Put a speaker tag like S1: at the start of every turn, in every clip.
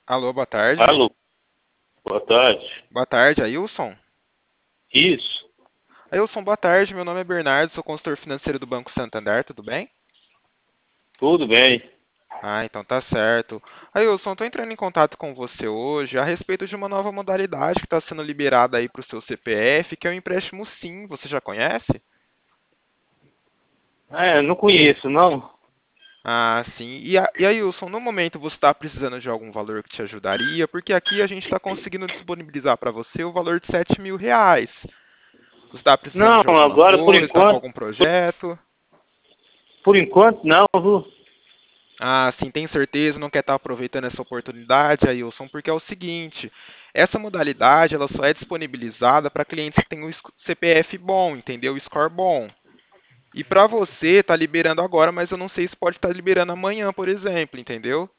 S1: Alô, boa tarde.
S2: Alô, boa tarde.
S1: Boa tarde, Ailson.
S2: Isso,
S1: Ailson, boa tarde. Meu nome é Bernardo, sou consultor financeiro do Banco Santander, tudo bem?
S2: tudo bem.
S1: Ah, então tá certo. Ailson, estou entrando em contato com você hoje a respeito de uma nova modalidade que está sendo liberada aí para o seu CPF, que é o empréstimo Sim. Você já conhece?
S2: Não conheço, não.
S1: Ah, sim. E Ailson, no momento você está precisando de algum valor que te ajudaria? Porque aqui a gente está conseguindo disponibilizar para você o valor de R$ 7.000. Você está precisando
S2: Não,
S1: de alguma
S2: agora
S1: coisa? Está com algum projeto?
S2: por enquanto não, viu?
S1: Ah, sim, tem certeza, não quer estar aproveitando essa oportunidade, Ailson, porque é o seguinte, essa modalidade ela só é disponibilizada para clientes que têm o CPF bom, entendeu? O score bom. E para você, tá liberando agora, mas eu não sei se pode estar liberando amanhã, por exemplo, entendeu?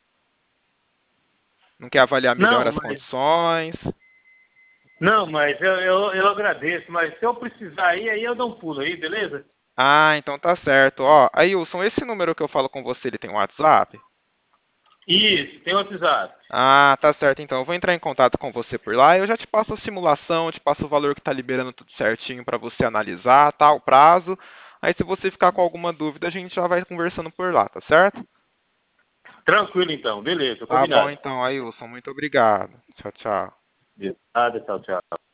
S1: Não quer avaliar melhor
S2: Não,
S1: as
S2: mas,
S1: condições?
S2: não, mas eu agradeço, mas se eu precisar aí eu dou um pulo aí, beleza?
S1: Ah, então tá certo. Ó, Ailson, esse número que eu falo com você, ele tem um WhatsApp?
S2: Isso, tem outro WhatsApp.
S1: Ah, tá certo. Então, eu vou entrar em contato com você por lá. Eu já te passo a simulação, te passo o valor que está liberando tudo certinho para você analisar, tá? O prazo. Aí, se você ficar com alguma dúvida, a gente já vai conversando por lá, tá certo?
S2: Tranquilo então, beleza,
S1: Tá bom,
S2: combinado.
S1: então, Ailson. Muito obrigado. Tchau, tchau.
S2: Nada, tchau, tchau.